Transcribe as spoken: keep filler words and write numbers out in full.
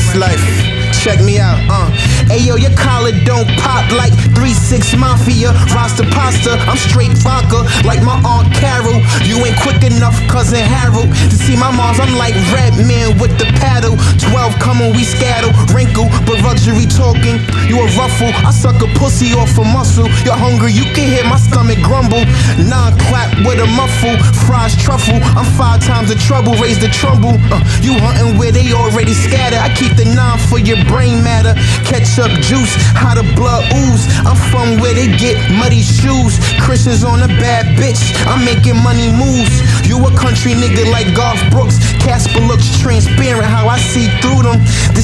This life, check me out, uh. Ayo, your collar don't pop like three six Mafia. Rasta pasta, I'm straight vodka like my Aunt Carol. You ain't quick enough, cousin Harold. To see my moms, I'm like Red Man with the paddle. Twelve coming, we scatter, wrinkle, but luxury talking. You a ruffle, I suck a pussy off a muscle. You're hungry, you can hear my stomach grumble. Non-clap with a muffle, fries truffle. I'm five times the trouble, raise the trumble. Uh, you hunting where they already scattered. I keep the nine for your brain matter. Ketchup juice, how the blood ooze. I'm from where they get muddy shoes. Christians on a bad bitch, I'm making money moves. You a country nigga like Garth Brooks. Casper looks transparent, how I see through them. This